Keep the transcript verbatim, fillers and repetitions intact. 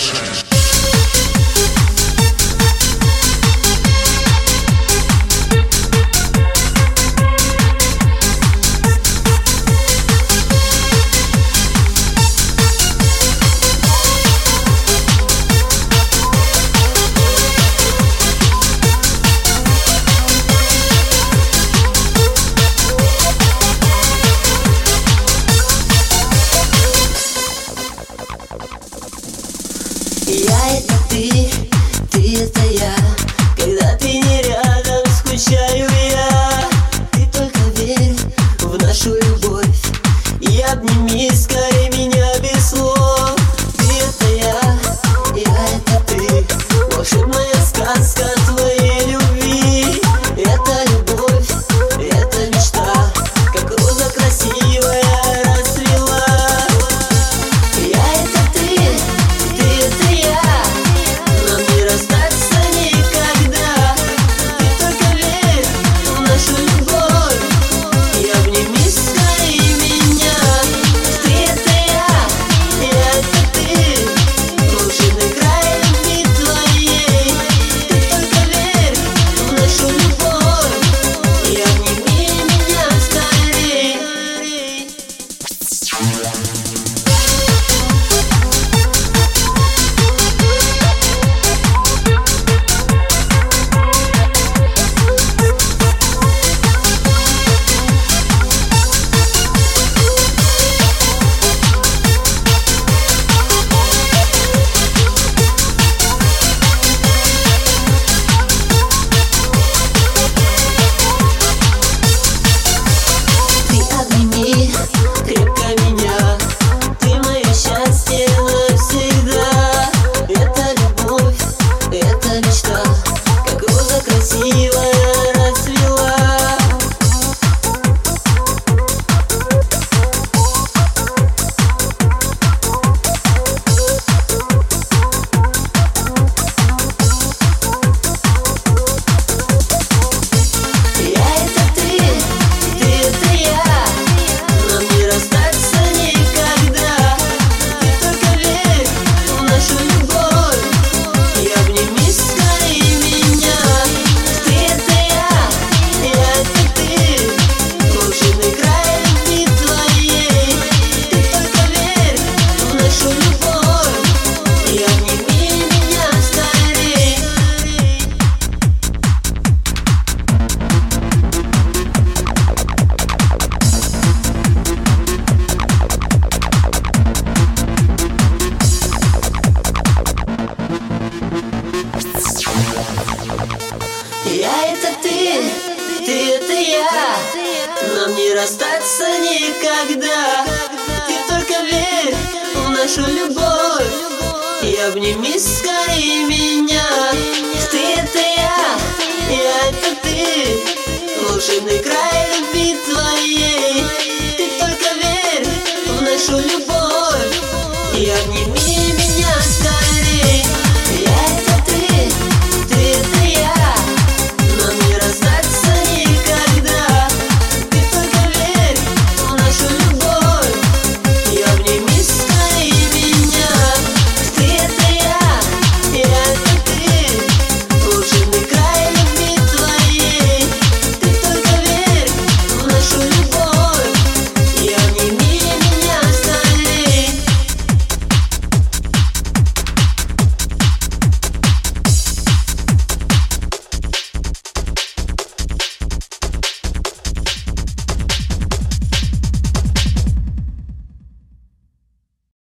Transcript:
Я это ты, ты это я. Когда ты не рядом, скучаю я. Ты только верь в нашу любовь и обними скорее меня без слов. Ты это я, я это ты. Волшебная сказка твоей любви. Это любовь, это мечта, как роза красивая расцвела. Я это ты, ты это я. Нам не расстаться никогда. Ты только верь в нашу любовь и обними скорее меня. Ты это я, я это ты. Волшебный край любви твоей. Ты только верь в нашу любовь и обними меня скорей. Ты обними крепко меня. Ты мое счастье навсегда. Это любовь, это мечта, как роза красивая расцвела. Я это ты, ты это я. Нам не расстаться никогда. Ты только верь в нашу любовь и обними скорее меня. Ты это я, я это ты. Волшебный край любви твоей. Ты только верь в нашу любовь и обними меня скорей. Я это ты, ты это я. Нам не расстаться никогда. Ты только верь в нашу любовь и обними скорее меня. Ты это я, я это ты. Волшебный край любви твоей. Ты только верь в нашу любовь и обними